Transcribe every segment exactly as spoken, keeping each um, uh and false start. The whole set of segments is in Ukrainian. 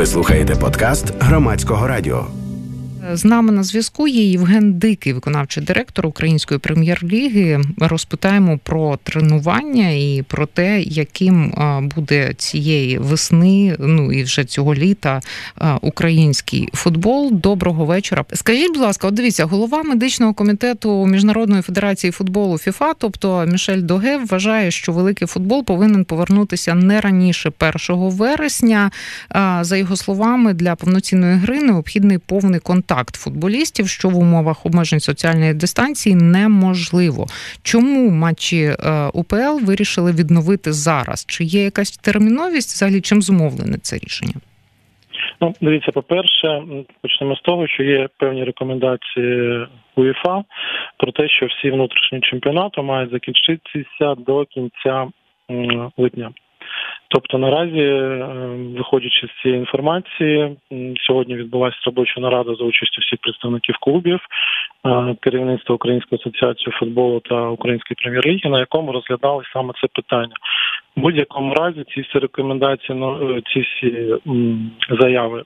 Ви слухаєте подкаст Громадського радіо. З нами на зв'язку є Євген Дикий, виконавчий директор Української прем'єр-ліги. Розпитаємо про тренування і про те, яким буде цієї весни, ну і вже цього літа, український футбол. Доброго вечора. Скажіть, будь ласка, от дивіться, голова медичного комітету Міжнародної федерації футболу ФІФА, тобто Мішель Доге, вважає, що великий футбол повинен повернутися не раніше першого вересня. За його словами, для повноцінної гри необхідний повний контакт футболістів, що в умовах обмежень соціальної дистанції неможливо. Чому матчі УПЛ вирішили відновити зараз? Чи є якась терміновість? Взагалі, чим зумовлене це рішення? Ну, дивіться, по-перше, почнемо з того, що є певні рекомендації УЄФА про те, що всі внутрішні чемпіонати мають закінчитися до кінця липня. Тобто наразі, виходячи з цієї інформації, сьогодні відбулася робоча нарада за участю всіх представників клубів, керівництва Української асоціації футболу та Української прем'єр-ліги, на якому розглядали саме це питання. В будь-якому разі ці всі рекомендації, ці всі заяви,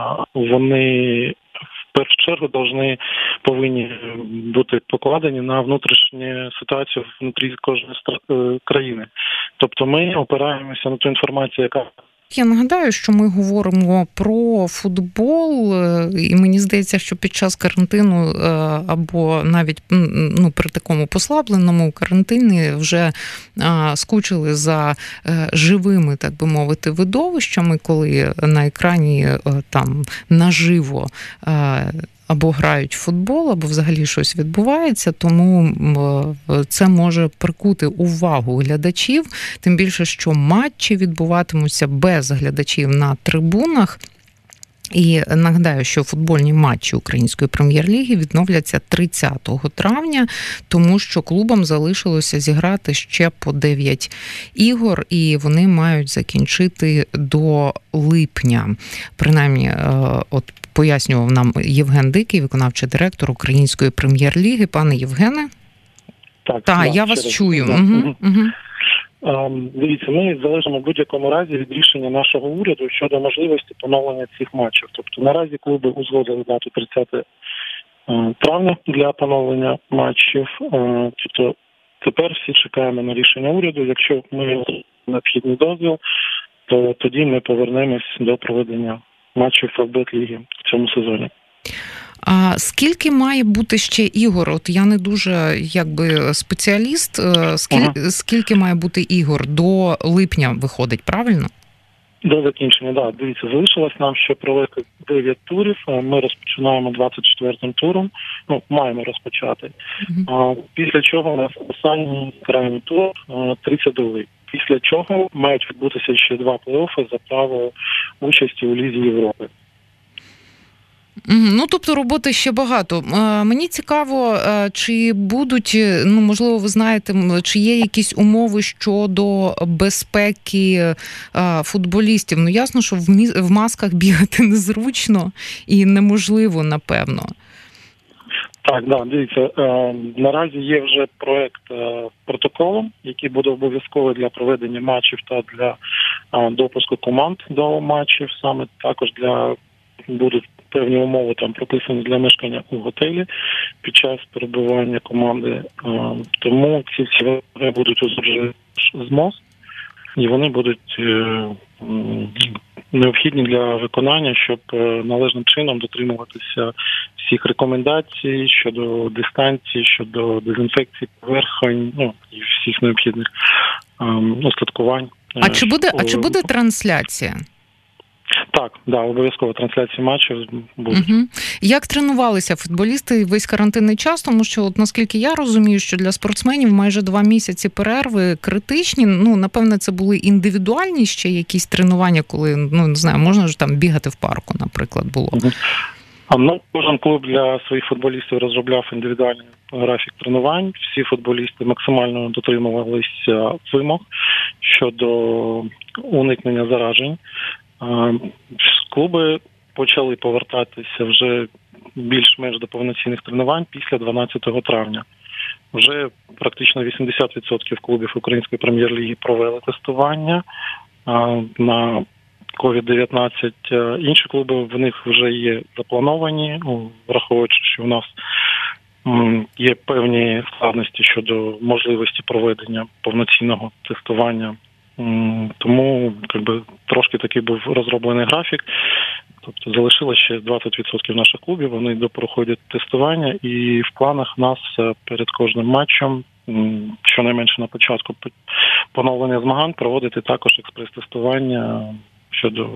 вони в першу чергу повинні, повинні бути покладені на внутрішню ситуацію внутрі кожної країни. Тобто ми опираємося на ту інформацію, яка... Я нагадаю, що ми говоримо про футбол, і мені здається, що під час карантину або навіть ну, при такому послабленому карантині вже скучили за живими, так би мовити, видовищами, коли на екрані там наживо або грають в футбол, або взагалі щось відбувається, тому це може прикути увагу глядачів, тим більше, що матчі відбуватимуться без глядачів на трибунах. І нагадаю, що футбольні матчі Української прем'єр-ліги відновляться тридцятого травня, тому що клубам залишилося зіграти ще по дев'ять ігор, і вони мають закінчити до липня. Принаймні, от пояснював нам Євген Дикий, виконавчий директор Української прем'єр-ліги. Пане Євгене? Так, так, я вас чую. Угу, угу. Дивіться, ми залежимо в будь-якому разі від рішення нашого уряду щодо можливості поновлення цих матчів. Тобто наразі клуби узгодили дату тридцятого травня для поновлення матчів. Тобто тепер всі чекаємо на рішення уряду. Якщо ми отримаємо необхідний дозвіл, то тоді ми повернемось до проведення матчів ФБ-ліги в цьому сезоні. А скільки має бути ще ігор? От я не дуже якби спеціаліст. Скільки, ага. скільки має бути ігор? До липня виходить, правильно? До закінчення, так. Да. Дивіться, залишилось нам ще провести дев'ять турів. Ми розпочинаємо двадцять четвертим туром. Ну, маємо розпочати. Uh-huh. Після чого у нас останній крайній тур, тридцять другий. Після чого мають відбутися ще два плей-оффи за право участі у Лізі Європи. Ну, тобто роботи ще багато. Мені цікаво, чи будуть, ну, можливо, ви знаєте, чи є якісь умови щодо безпеки футболістів. Ну, ясно, що в, мі... в масках бігати незручно і неможливо, напевно. Так, да, дивіться, наразі є вже проект протоколу, який буде обов'язковий для проведення матчів та для допуску команд до матчів, саме також для будуть певні умови там прописані для мешкання у готелі під час перебування команди. Тому ці всі вимоги будуть узгоджені з МОЗ, і вони будуть необхідні для виконання, щоб належним чином дотримуватися всіх рекомендацій щодо дистанції, щодо дезінфекції поверхонь, ну і всіх необхідних устаткувань. А чи буде, а чи буде трансляція? Так, да, обов'язково трансляції матчів будуть. Угу. Як тренувалися футболісти весь карантинний час? Тому що, от, наскільки я розумію, що для спортсменів майже два місяці перерви критичні. Ну, напевне, це були індивідуальні ще якісь тренування, коли, ну, не знаю, можна ж там бігати в парку, наприклад, було. Угу. А ну, кожен клуб для своїх футболістів розробляв індивідуальний графік тренувань. Всі футболісти максимально дотримувалися вимог щодо уникнення заражень. Клуби почали повертатися вже більш-менш до повноцінних тренувань після дванадцятого травня. Вже практично вісімдесят відсотків клубів Української прем'єр-ліги провели тестування на ковід дев'ятнадцять. Інші клуби в них вже є заплановані, враховуючи, що в нас є певні складності щодо можливості проведення повноцінного тестування. Тому якби, трошки такий був розроблений графік. Тобто залишилося ще двадцять відсотків наших клубів, вони допроходять тестування, і в планах нас перед кожним матчем, щонайменше на початку поновлення змагань, проводити також експрес-тестування щодо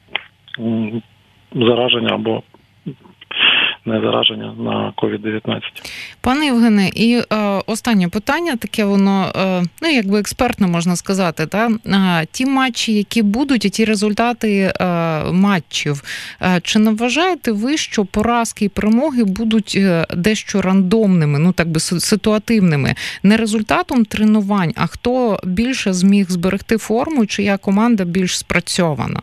зараження або не зараження на ковід дев'ятнадцять. Пане Євгене, і е, останнє питання, таке воно, е, ну, якби експертно можна сказати, та? Е, ті матчі, які будуть, і ті результати е, матчів, е, чи не вважаєте ви, що поразки і перемоги будуть е, дещо рандомними, ну, так би ситуативними, не результатом тренувань, а хто більше зміг зберегти форму, чия команда більш спрацьована?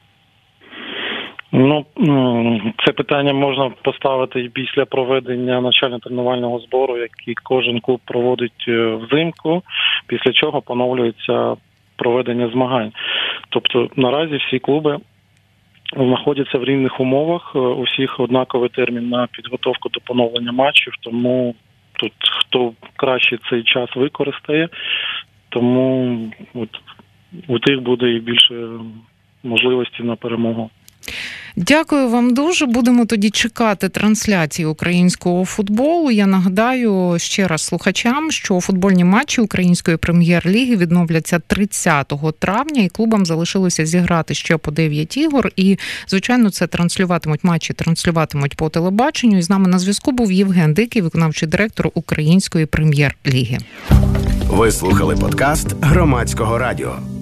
Ну, це питання можна поставити і після проведення навчально-тренувального збору, який кожен клуб проводить взимку, після чого поновлюється проведення змагань. Тобто наразі всі клуби знаходяться в рівних умовах, у всіх однаковий термін на підготовку до поновлення матчів, тому тут хто краще цей час використає, тому от, у тих буде і більше можливості на перемогу. Дякую вам дуже. Будемо тоді чекати трансляції українського футболу. Я нагадаю ще раз слухачам, що футбольні матчі Української прем'єр-ліги відновляться тридцятого травня, і клубам залишилося зіграти ще по дев'ять ігор. І, звичайно, це транслюватимуть матчі, транслюватимуть по телебаченню. І з нами на зв'язку був Євген Дикий, виконавчий директор Української прем'єр-ліги. Ви слухали подкаст Громадського радіо.